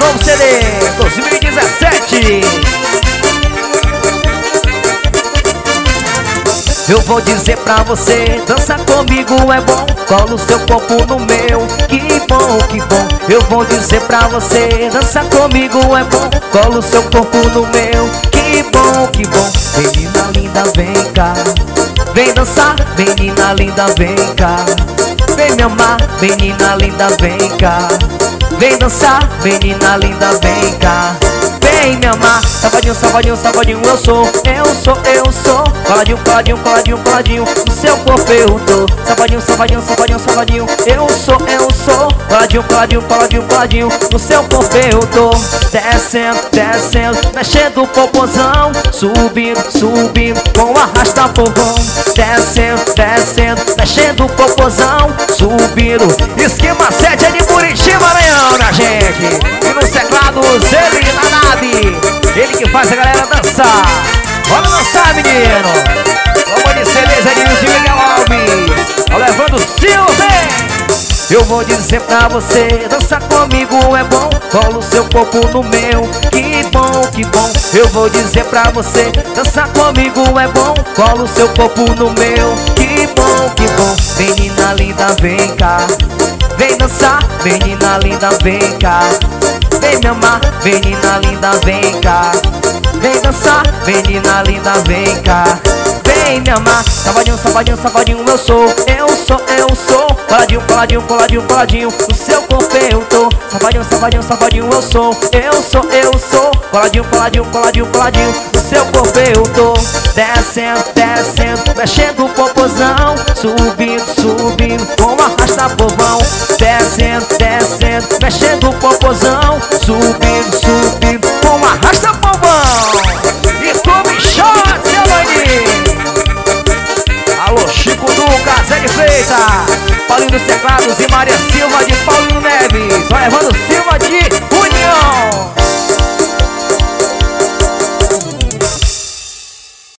novo CD 2017. Eu vou dizer pra você, dança comigo é bom, cola o seu corpo no meu, que bom, que bom. Eu vou dizer pra você, dança comigo é bom, cola o seu corpo no meu, que bom, que bom. Menina linda, vem cá, vem dançar, menina linda, vem cá, vem me amar, menina linda, vem cá, vem dançar, menina linda, vem cá, vem me amar. Safadinho, safadinho, safadinho, eu sou. Coladinho, coladinho, coladinho, coladinho, no seu corpo eu tô. Safadinho, safadinho, safadinho, safadinho, eu sou. Coladinho, coladinho, coladinho, coladinho, no seu corpo eu tô. Descendo, descendo, mexendo o popozão, subindo, subindo, com arrasta povão. Descendo, descendo, mexendo o popozão, subindo. Esquema 7 é de Buriti, Maranhão, né, gente? E nos teclados, ele na nave, ele que faz a galera dançar. Bora dançar, menino. Vamos de CDs, Edilson e Miguel Alves. Tô levando o Silvio. Eu vou dizer pra você, dança comigo é bom, cola o seu corpo no meu, que bom, que bom. Eu vou dizer pra você, dança comigo é bom, cola o seu corpo no meu, que bom, que bom. Menina linda, vem cá, vem dançar, menina linda, vem cá, vem me amar, menina linda, vem cá, vem dançar, menina linda, vem cá, vem me amar. Safadinho, safadinho, safadinho, eu sou. Coladinho, coladinho, coladinho, coladinho, no seu corpo eu tô. Safadinho, safadinho, safadinho, eu sou. Coladinho, coladinho, coladinho, coladinho, no seu corpo eu tô. Descendo, descendo, mexendo o popozão, subindo, subindo, com arrasta povão. Descendo, descendo, mexendo o popozão, subindo, subindo, com arrasta povão. E come shot, seu maninho. Alô, Chico Lucas, Zé de Freitas, Paulinho dos Teclados e Maria Silva de Paulinho Neves. Vai levando Silva de